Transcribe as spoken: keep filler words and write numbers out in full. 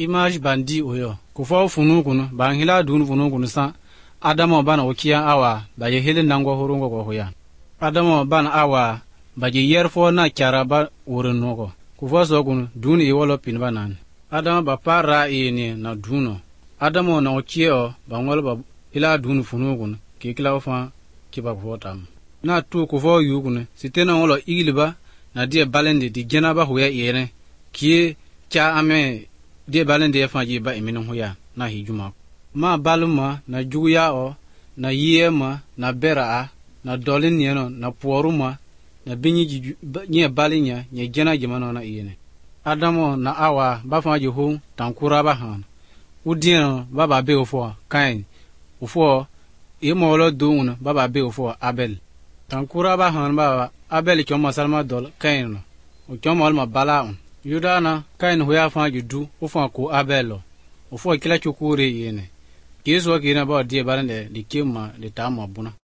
image bandi oyo kufa funu kunu ba hila dun funu kunu sa adamo bana okia awa ba ye hele nango horungo ko hoya adamo bana awa ba je yerfo na kyara ba wurin nogo kufa so kunu dun e wolo pin banan adamo ba para e ni na duno adamo na okio ba ngol ba ila dun funu kunu ke kila fa ki ba votam na tu kufa yu kunu sitena wolo igiliba na die balende di gena ba hoya yene ki kya ame die balende ya faji ba eminu hoya na hijuma ma baluma na juya o na yema na bera na dolin yeno na poruma na binyi nye balinya nye gena jemano na yene adamo na awa ba faji hu tankura ba han udien ba ba be ofo kain ofo yemolo dun ba ba be ofo abel tankura ba han ba abel kyomo salma dol kain o kyomo alma bala yudana kain hoya faji du ofo ko abelo ofo kila chukure yene kiso kina ba die balande dikima de tamo buna